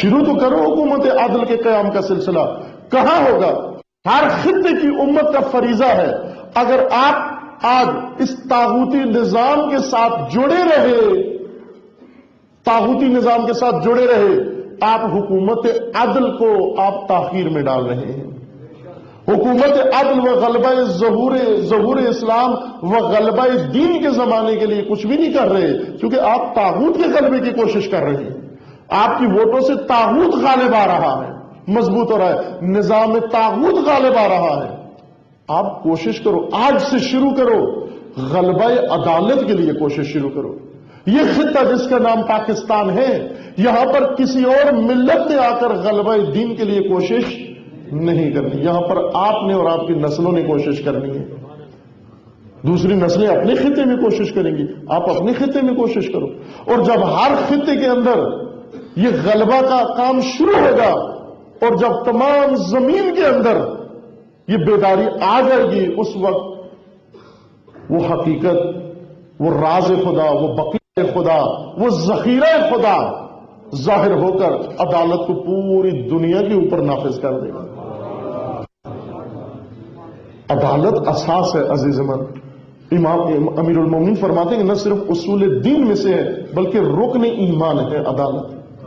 شروع تو کرو حکومت عدل کے قیام کا سلسلہ. کہاں ہوگا؟ ہر خطے کی امت کا فریضہ ہے. اگر آپ آج اس طاغوتی نظام کے ساتھ جڑے رہے، طاغوتی نظام کے ساتھ جڑے رہے، آپ حکومت عدل کو آپ تاخیر میں ڈال رہے ہیں. حکومت عدل و غلبہ ظہور اسلام و غلبہ دین کے زمانے کے لیے کچھ بھی نہیں کر رہے، کیونکہ آپ طاغوت کے غلبے کی کوشش کر رہے ہیں. آپ کی ووٹوں سے طاغوت غالب آ رہا ہے، مضبوط ہو رہا ہے، نظام طاغوت غالب آ رہا ہے. آپ کوشش کرو، آج سے شروع کرو، غلبہ عدالت کے لیے کوشش شروع کرو. یہ خطہ جس کا نام پاکستان ہے، یہاں پر کسی اور ملت نے آ کر غلبہ دین کے لیے کوشش نہیں کرنی. یہاں پر آپ نے اور آپ کی نسلوں نے کوشش کرنی ہے. دوسری نسلیں اپنے خطے میں کوشش کریں گی، آپ اپنے خطے میں کوشش کرو. اور جب ہر خطے کے اندر یہ غلبہ کا کام شروع ہوگا، اور جب تمام زمین کے اندر یہ بیداری آ جائے گی، اس وقت وہ حقیقت، وہ راز خدا، وہ بقیہ خدا، وہ ذخیرہ خدا ظاہر ہو کر عدالت کو پوری دنیا کے اوپر نافذ کر دے گا. عدالت اساس ہے عزیز من. امام امیر المومنین فرماتے ہیں کہ نہ صرف اصول دین میں سے ہے بلکہ رکن ایمان ہے عدالت.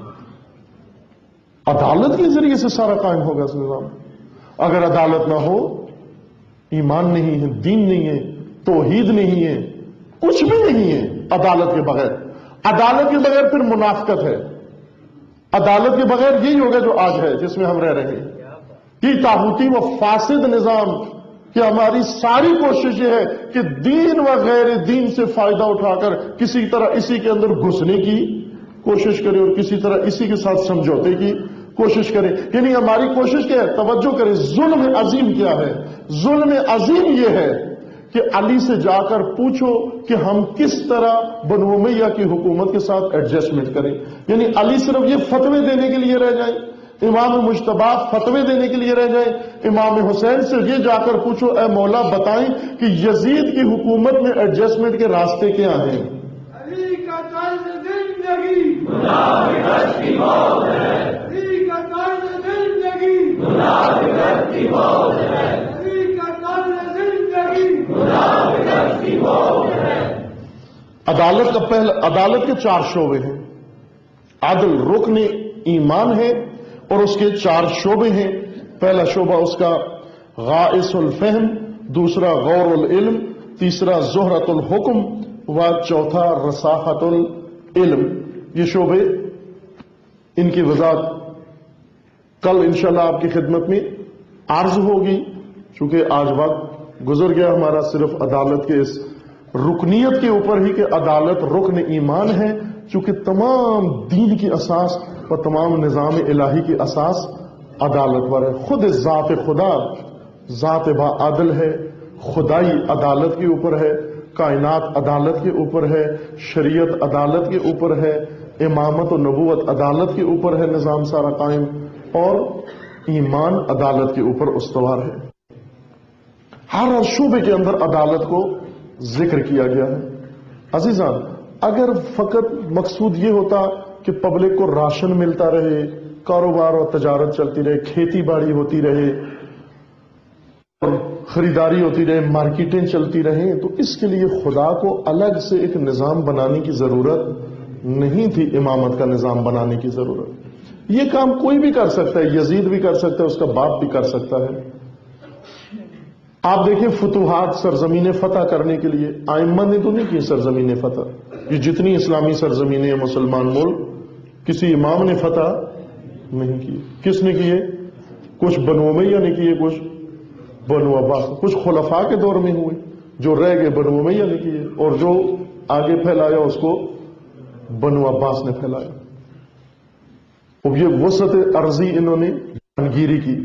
عدالت کے ذریعے سے سارا قائم ہوگا اس نظام. اگر عدالت نہ ہو، ایمان نہیں ہے، دین نہیں ہے، توحید نہیں ہے، کچھ بھی نہیں ہے عدالت کے بغیر. عدالت کے بغیر پھر منافقت ہے. عدالت کے بغیر یہی ہوگا جو آج ہے، جس میں ہم رہ رہے ہیں. یہ طاغوتی و فاسد نظام کہ ہماری ساری کوشش یہ ہے کہ دین و غیر دین سے فائدہ اٹھا کر کسی طرح اسی کے اندر گھسنے کی کوشش کرے اور کسی طرح اسی کے ساتھ سمجھوتے کی کوشش کرے. یعنی ہماری کوشش کیا ہے؟ توجہ کرے، ظلم عظیم کیا ہے؟ ظلم عظیم یہ ہے کہ علی سے جا کر پوچھو کہ ہم کس طرح بنو امیہ کی حکومت کے ساتھ ایڈجسٹمنٹ کریں. یعنی علی صرف یہ فتوے دینے کے لیے رہ جائیں، امام مجتبی فتوے دینے کے لیے رہ جائیں. امام حسین سے یہ جا کر پوچھو اے مولا بتائیں کہ یزید کی حکومت میں ایڈجسٹمنٹ کے راستے کیا ہیں. علی کا طرز زندگی منافقت کی موت ہے. علی کا طرز زندگی منافقت کی موت ہے. علی کا طرز زندگی منافقت کی موت ہے. عدالت کے 4 شعبے ہیں. عدل رکن ایمان ہے اور اس کے 4 شعبے ہیں. پہلا شعبہ اس کا غائص الفہم، دوسرا غور العلم، تیسرا زہرت الحکم و چوتھا رساخت العلم. یہ شعبے، ان کی وضاحت کل انشاءاللہ آپ کی خدمت میں عرض ہوگی. چونکہ آج وقت گزر گیا ہمارا صرف عدالت کے اس رکنیت کے اوپر ہی کہ عدالت رکن ایمان ہے. چونکہ تمام دین کی اساس اور تمام نظام الہی کی اساس عدالت پر ہے. خود ذات خدا ذات با عدل ہے، خدائی عدالت کے اوپر ہے، کائنات عدالت کے اوپر ہے، شریعت عدالت کے اوپر ہے، امامت و نبوت عدالت کے اوپر ہے، نظام سارا قائم، اور ایمان عدالت کے اوپر استوار ہے. ہر شعبے کے اندر عدالت کو ذکر کیا گیا ہے. عزیزان، اگر فقط مقصود یہ ہوتا کہ پبلک کو راشن ملتا رہے، کاروبار اور تجارت چلتی رہے، کھیتی باڑی ہوتی رہے اور خریداری ہوتی رہے، مارکیٹیں چلتی رہیں، تو اس کے لیے خدا کو الگ سے ایک نظام بنانے کی ضرورت نہیں تھی. امامت کا نظام بنانے کی ضرورت. یہ کام کوئی بھی کر سکتا ہے، یزید بھی کر سکتا ہے، اس کا باپ بھی کر سکتا ہے. آپ دیکھیں فتوحات، سرزمین فتح کرنے کے لیے ائمہ نے تو نہیں کی سرزمین فتح. یہ جتنی اسلامی سرزمینیں مسلمان ملک، کسی امام نے فتح نہیں کی. کس نے کیے؟ کچھ بنو امیہ نے کیے، کچھ بنو عباس، کچھ خلفاء کے دور میں ہوئے، جو رہ گئے بنو امیہ نے کیے، اور جو آگے پھیلایا اس کو بنو عباس نے پھیلایا. اب یہ وسعت ارضی انہوں نے جہانگیری کی،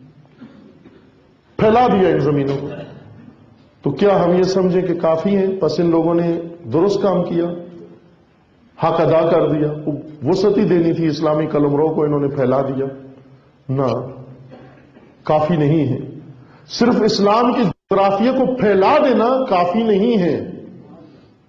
پھیلا دیا ان زمینوں کو. تو کیا ہم یہ سمجھیں کہ کافی ہیں؟ پس ان لوگوں نے درست کام کیا، حق ادا کر دیا. وسعت ہی دینی تھی اسلامی قلمرو کو، انہوں نے پھیلا دیا. نہ، کافی نہیں ہے. صرف اسلام کی جغرافیہ کو پھیلا دینا کافی نہیں ہے.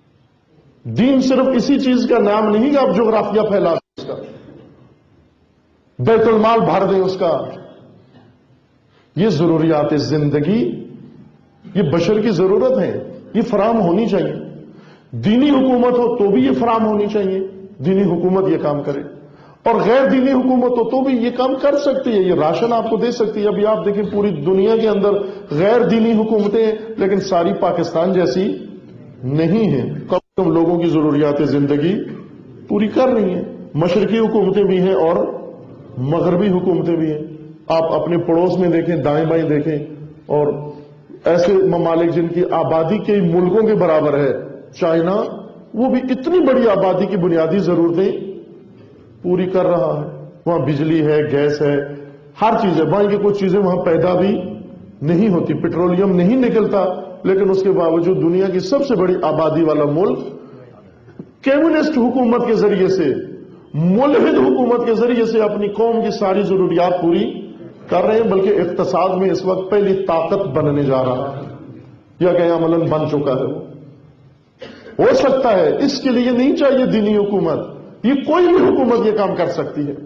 دین صرف اسی چیز کا نام نہیں کہ آپ جغرافیہ پھیلا دیں. اس کا بیت المال بھر دیں اس کا. یہ ضروریات زندگی، یہ بشر کی ضرورت ہے، یہ فراہم ہونی چاہیے. دینی حکومت ہو تو بھی یہ فراہم ہونی چاہیے، دینی حکومت یہ کام کرے، اور غیر دینی حکومت ہو تو بھی یہ کام کر سکتی ہے، یہ راشن آپ کو دے سکتی ہے. ابھی آپ دیکھیں پوری دنیا کے اندر غیر دینی حکومتیں ہیں، لیکن ساری پاکستان جیسی نہیں ہیں. کم لوگوں کی ضروریات زندگی پوری کر رہی ہیں. مشرقی حکومتیں بھی ہیں اور مغربی حکومتیں بھی ہیں. آپ اپنے پڑوس میں دیکھیں، دائیں بائیں دیکھیں، اور ایسے ممالک جن کی آبادی کئی ملکوں کے برابر ہے، چائنا، وہ بھی اتنی بڑی آبادی کی بنیادی ضرورتیں پوری کر رہا ہے. وہاں بجلی ہے، گیس ہے، ہر چیز ہے. وہاں کی کچھ چیزیں وہاں پیدا بھی نہیں ہوتی، پیٹرولیم نہیں نکلتا، لیکن اس کے باوجود دنیا کی سب سے بڑی آبادی والا ملک کمیونسٹ حکومت کے ذریعے سے، ملحد حکومت کے ذریعے سے اپنی قوم کی ساری ضروریات پوری کر رہے ہیں، بلکہ اقتصاد میں اس وقت پہلی طاقت بننے جا رہا ہے، یا کہ عملاً بن چکا ہے. وہ ہو سکتا ہے، اس کے لیے نہیں چاہیے دینی حکومت، یہ کوئی بھی حکومت یہ کام کر سکتی ہے.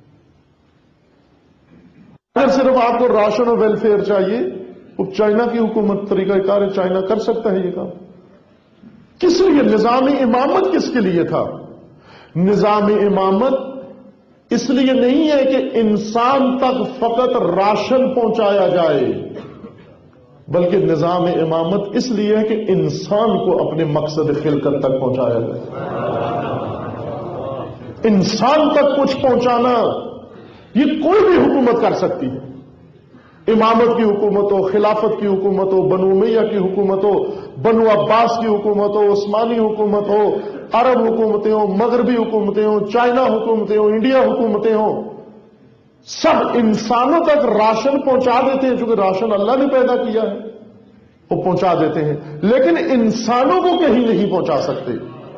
اگر صرف آپ کو راشن اور ویلفیئر چاہیے، وہ چائنا کی حکومت طریقہ کار ہے، چائنا کر سکتا ہے یہ کام. کس لیے نظام امامت کس کے لیے تھا؟ نظام امامت اس لیے نہیں ہے کہ انسان تک فقط راشن پہنچایا جائے، بلکہ نظام امامت اس لیے ہے کہ انسان کو اپنے مقصد خلقت تک پہنچایا جائے. انسان تک کچھ پہنچانا یہ کوئی بھی حکومت کر سکتی ہے. امامت کی حکومت ہو، خلافت کی حکومت ہو، بنو امیہ کی حکومت ہو، بنو عباس کی حکومت ہو، عثمانی حکومت ہو، عرب حکومتیں ہوں، مغربی حکومتیں ہوں، چائنا حکومتیں ہوں، انڈیا حکومتیں ہوں، سب انسانوں تک راشن پہنچا دیتے ہیں. چونکہ راشن اللہ نے پیدا کیا ہے، وہ پہنچا دیتے ہیں، لیکن انسانوں کو کہیں نہیں پہنچا سکتے.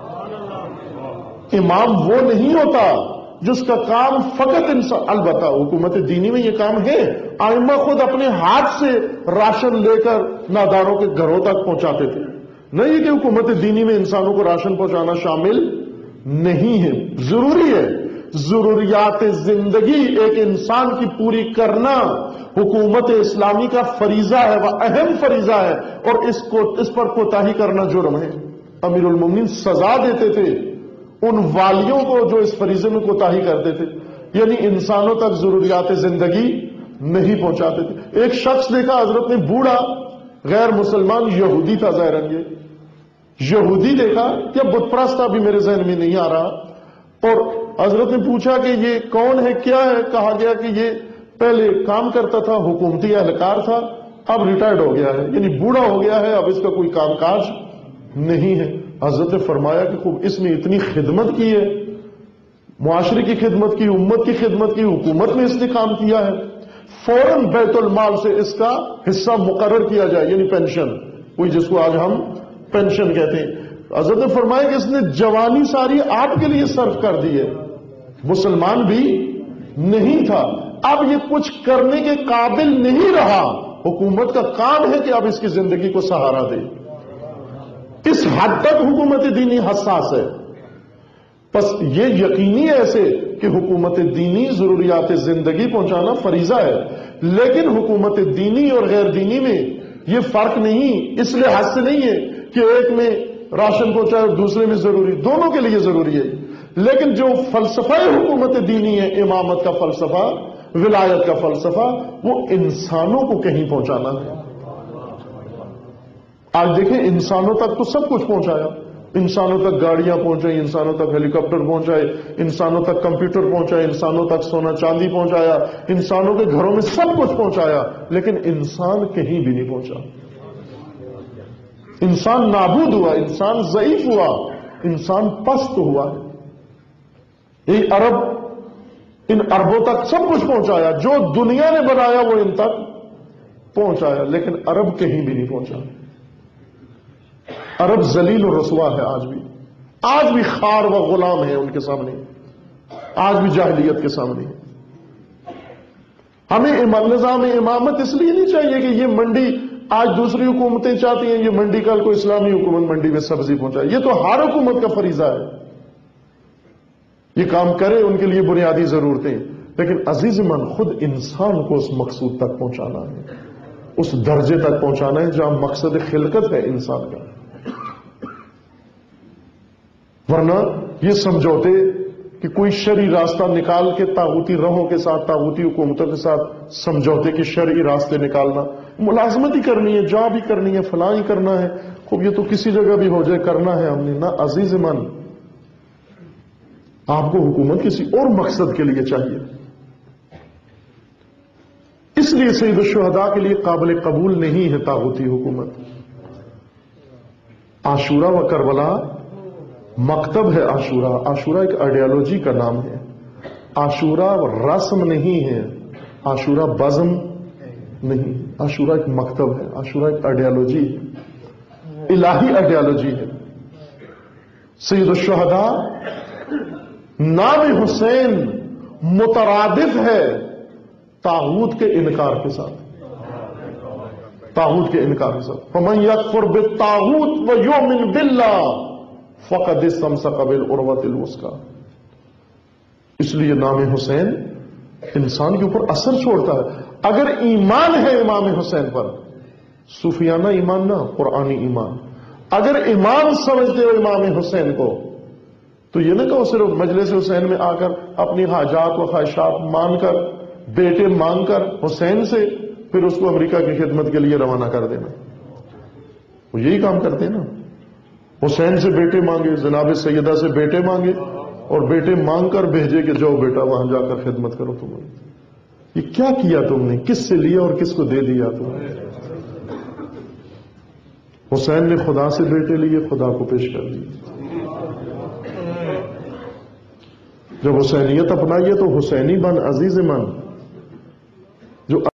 امام وہ نہیں ہوتا جس کا کام فقط انسان. البتہ حکومت دینی میں یہ کام ہے، ائمہ خود اپنے ہاتھ سے راشن لے کر ناداروں کے گھروں تک پہنچاتے تھے. نہیں کہ حکومت دینی میں انسانوں کو راشن پہنچانا شامل نہیں ہے. ضروری ہے، ضروریات زندگی ایک انسان کی پوری کرنا حکومت اسلامی کا فریضہ ہے، وہ اہم فریضہ ہے، اور اس پر کوتاہی کرنا جرم ہے. امیر المومنین سزا دیتے تھے ان والیوں کو جو اس فریضے میں کوتاہی کرتے تھے، یعنی انسانوں تک ضروریات زندگی نہیں پہنچاتے تھے. ایک شخص دیکھا حضرت نے، بوڑھا غیر مسلمان یہودی تھا، ظاہراً یہ یہودی دیکھا، یا بت پرست تھا، بھی میرے ذہن میں نہیں آ رہا. اور حضرت نے پوچھا کہ یہ کون ہے، کیا ہے؟ کہا گیا کہ یہ پہلے کام کرتا تھا، حکومتی اہلکار تھا، اب ریٹائرڈ ہو گیا ہے، یعنی بوڑھا ہو گیا ہے، اب اس کا کوئی کام کاج نہیں ہے. حضرت نے فرمایا کہ خوب، اس نے اتنی خدمت کی ہے، معاشرے کی خدمت کی، امت کی خدمت کی، حکومت میں اس نے کام کیا ہے، فوراً بیت المال سے اس کا حصہ مقرر کیا جائے، یعنی پینشن، کوئی جس کو آج ہم پینشن کہتے ہیں. حضرت نے فرمایا کہ اس نے جوانی ساری آپ کے لیے صرف کر دی ہے، مسلمان بھی نہیں تھا، اب یہ کچھ کرنے کے قابل نہیں رہا، حکومت کا کام ہے کہ اب اس کی زندگی کو سہارا دے. اس حد تک حکومت دینی حساس ہے. بس یہ یقینی ہے ایسے کہ حکومت دینی ضروریات زندگی پہنچانا فریضہ ہے، لیکن حکومت دینی اور غیر دینی میں یہ فرق نہیں، اس لحاظ سے نہیں ہے کہ ایک میں راشن پہنچائے اور دوسرے میں ضروری، دونوں کے لیے ضروری ہے. لیکن جو فلسفہ حکومت دینی ہے، امامت کا فلسفہ، ولایت کا فلسفہ، وہ انسانوں کو کہیں پہنچانا ہے. آج دیکھیں انسانوں تک تو سب کچھ پہنچایا، انسانوں تک گاڑیاں پہنچائی، انسانوں تک ہیلی کاپٹر پہنچائے، انسانوں تک کمپیوٹر پہنچائے، انسانوں تک سونا چاندی پہنچایا، انسانوں کے گھروں میں سب کچھ پہنچایا، لیکن انسان کہیں بھی نہیں پہنچا. انسان نابود ہوا، انسان ضعیف ہوا، انسان پست ہوا. یہ عرب ان اربوں تک سب کچھ پہنچایا، جو دنیا نے بنایا وہ ان تک پہنچایا، لیکن عرب کہیں بھی نہیں پہنچا. عرب ذلیل و رسوا ہے، آج بھی خار و غلام ہے ان کے سامنے، آج بھی جاہلیت کے سامنے. ہمیں نظام امامت اس لیے نہیں چاہیے کہ یہ منڈی، آج دوسری حکومتیں چاہتی ہیں یہ منڈی، کل کو اسلامی حکومت منڈی میں سبزی پہنچائے. یہ تو ہر حکومت کا فریضہ ہے، یہ کام کرے، ان کے لیے بنیادی ضرورتیں. لیکن عزیز من خود انسان کو اس مقصود تک پہنچانا ہے، اس درجے تک پہنچانا ہے جہاں مقصد خلقت ہے انسان کا. ورنہ یہ سمجھوتے کہ کوئی شرعی راستہ نکال کے طاغوتی راہوں کے ساتھ، طاغوتی حکومتوں کے ساتھ سمجھوتے کہ شرعی راستے نکالنا، ملازمت ہی کرنی ہے، جاب ہی کرنی ہے، فلاں ہی کرنا ہے، خوب یہ تو کسی جگہ بھی ہو جائے کرنا ہے ہم نے. نہ عزیز من، آپ کو حکومت کسی اور مقصد کے لیے چاہیے. اس لیے سید الشہداء کے لیے قابل قبول نہیں ہے طاغوتی حکومت. عاشورہ و کربلا مکتب ہے. عاشورہ ایک آئیڈیالوجی کا نام ہے. عاشورہ رسم نہیں ہے، عاشورہ بزم نہیں، عاشورہ ایک مکتب ہے، عاشورہ ایک آئیڈیالوجی ہے، الہی آئیڈیالوجی ہے. سید الشہداء نام حسین مترادف ہے طاغوت کے انکار کے ساتھ، طاغوت کے انکار کے ساتھ. فمن یکفر بالطاغوت ویؤمن باللہ فقد استمسک بالعروۃ الوثقی. اس لیے نام حسین انسان کے اوپر اثر چھوڑتا ہے. اگر ایمان ہے امام حسین پر، صوفیانہ ایمان نہ، قرآنی ایمان، اگر ایمان سمجھتے ہو امام حسین کو تو یہ نہ کہو صرف مجلس حسین میں آ کر اپنی حاجات و خواہشات مان کر، بیٹے مانگ کر حسین سے، پھر اس کو امریکہ کی خدمت کے لیے روانہ کر دینا. وہ یہی کام کرتے ہیں نا، حسین سے بیٹے مانگے، جناب سیدہ سے بیٹے مانگے، اور بیٹے مانگ کر بھیجے کہ جاؤ بیٹا وہاں جا کر خدمت کرو. تم یہ کیا کیا تم نے؟ کس سے لیا اور کس کو دے دیا تم نے؟ حسین نے خدا سے بیٹے لیے، خدا کو پیش کر دی. جب حسینیت اپنائیے تو حسینی بن عزیز من.